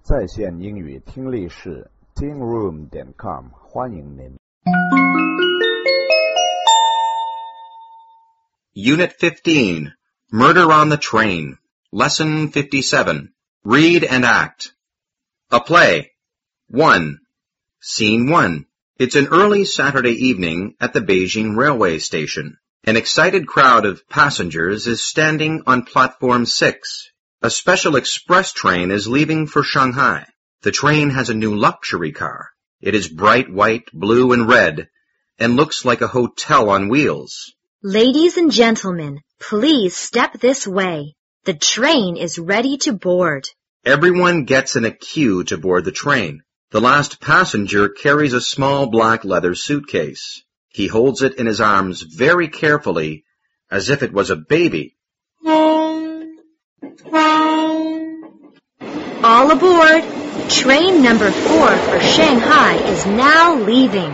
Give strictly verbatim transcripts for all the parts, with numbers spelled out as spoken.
在线英语听力室 ting room 点 com 欢迎您。 Unit fifteen, Murder on the Train. Lesson fifty-seven, Read and Act. A play. one. Scene one. It's an early Saturday evening at the Beijing railway station. An excited crowd of passengers is standing on platform six. A special express train is leaving for Shanghai. The train has a new luxury car. It is bright white, blue, and red, and looks like a hotel on wheels. Ladies and gentlemen, please step this way. The train is ready to board. Everyone gets in a queue to board the train. The last passenger carries a small black leather suitcase. He holds it in his arms very carefully, as if it was a baby. All aboard! Train number four for Shanghai is now leaving.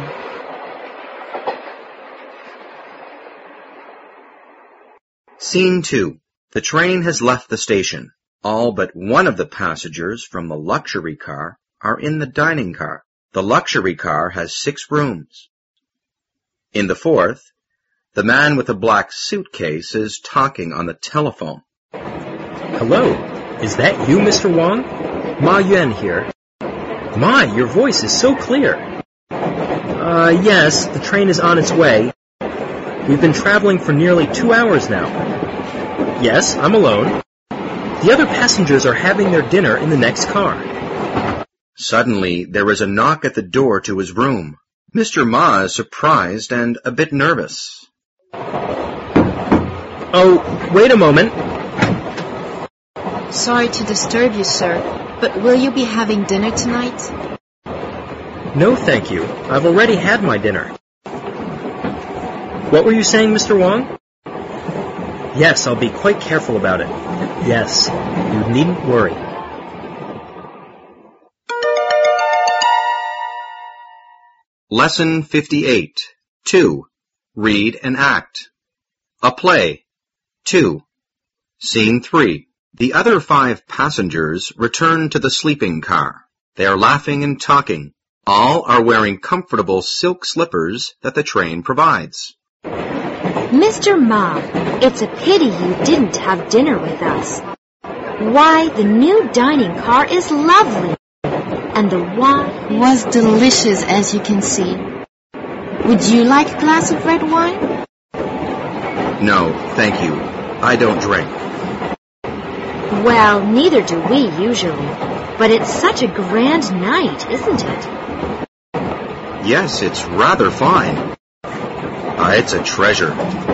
Scene two. The train has left the station. All but one of the passengers from the luxury car are in the dining car. The luxury car has six rooms. In the fourth, the man with the black suitcase is talking on the telephone. Hello, is that you, Mister Wang? Ma Yuan here. My, your voice is so clear. Uh, yes, the train is on its way. We've been traveling for nearly two hours now. Yes, I'm alone. The other passengers are having their dinner in the next car. Suddenly, there is a knock at the door to his room. Mister Ma is surprised and a bit nervous. Oh, wait a moment. Sorry to disturb you, sir, but will you be having dinner tonight? No, thank you. I've already had my dinner. What were you saying, Mister Wang? Yes, I'll be quite careful about it. Yes, you needn't worry. Lesson fifty-eight. two. Read and Act. A play. two. Scene three. The other five passengers return to the sleeping car. They are laughing and talking. All are wearing comfortable silk slippers that the train provides. Mister Ma, it's a pity you didn't have dinner with us. Why, the new dining car is lovely. And the wine was delicious, as you can see. Would you like a glass of red wine? No, thank you. I don't drink. Well, neither do we usually. But it's such a grand night, isn't it? Yes, it's rather fine. Uh, it's a treasure.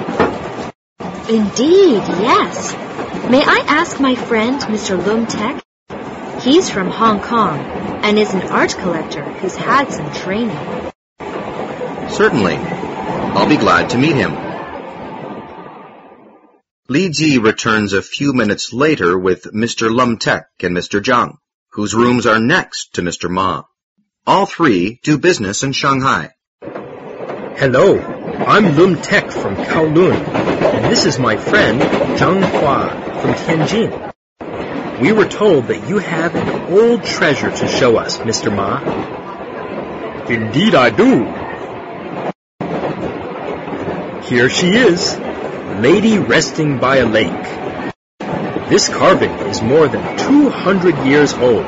Indeed, yes. May I ask my friend, Mister Lum Tek? He's from Hong Kong and is an art collector who's had some training. Certainly. I'll be glad to meet him. Li Ji returns a few minutes later with Mister Lum Tek and Mister Zhang, whose rooms are next to Mister Ma. All three do business in Shanghai. Hello, I'm Lum Tek from Kowloon, and this is my friend Zhang Hua from Tianjin. We were told that you have an old treasure to show us, Mister Ma. Indeed I do. Here she is, lady resting by a lake. This carving is more than two hundred years old.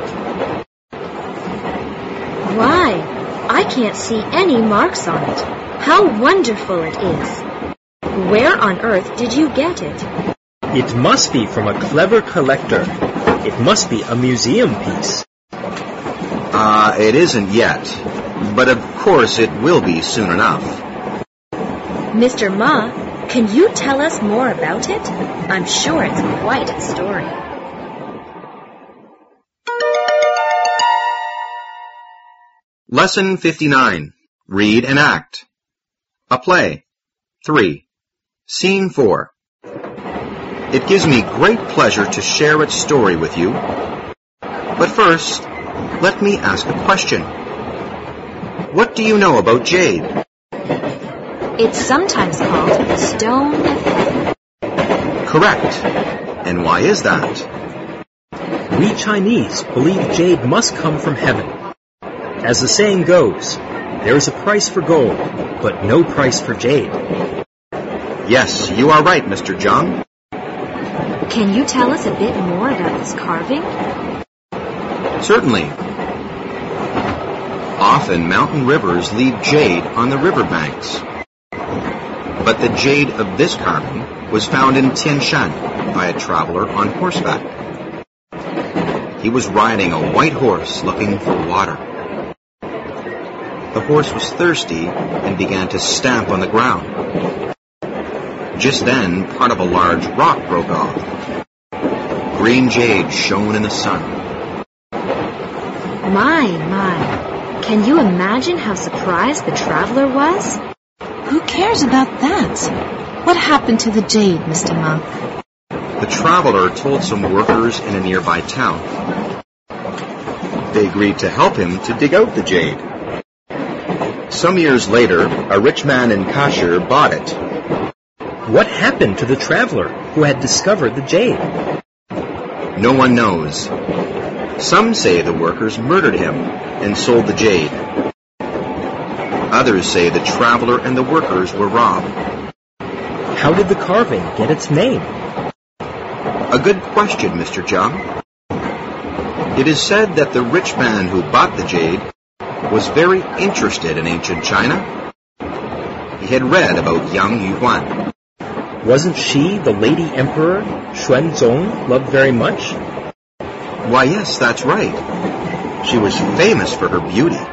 Why, I can't see any marks on it. How wonderful it is. Where on earth did you get it? It must be from a clever collector. It must be a museum piece. Uh, it isn't yet. But of course it will be soon enough. Mister Ma, can you tell us more about it? I'm sure it's quite a story. Lesson fifty-nine. Read and Act. A play. three. Scene four. It gives me great pleasure to share its story with you. But first, let me ask a question. What do you know about jade? It's sometimes called the stone of heaven. Correct. And why is that? We Chinese believe jade must come from heaven. As the saying goes, there is a price for gold, but no price for jade. Yes, you are right, Mister Zhang. Can you tell us a bit more about this carving? Certainly. Often mountain rivers leave jade on the riverbanks. But the jade of this carving was found in Tian Shan by a traveler on horseback. He was riding a white horse looking for water. The horse was thirsty and began to stamp on the ground. Just then, part of a large rock broke off. Green jade shone in the sun. My, my. Can you imagine how surprised the traveler was? Who cares about that? What happened to the jade, Mister Ma? The traveler told some workers in a nearby town. They agreed to help him to dig out the jade. Some years later, a rich man in Kashir bought it. What happened to the traveler who had discovered the jade? No one knows. Some say the workers murdered him and sold the jade. Others say the traveler and the workers were robbed. How did the carving get its name? A good question, Mister Zhang. It is said that the rich man who bought the jade was very interested in ancient China. He had read about Yang Yuhuan. Wasn't she the lady emperor Xuanzong loved very much? Why, yes, that's right. She was famous for her beauty.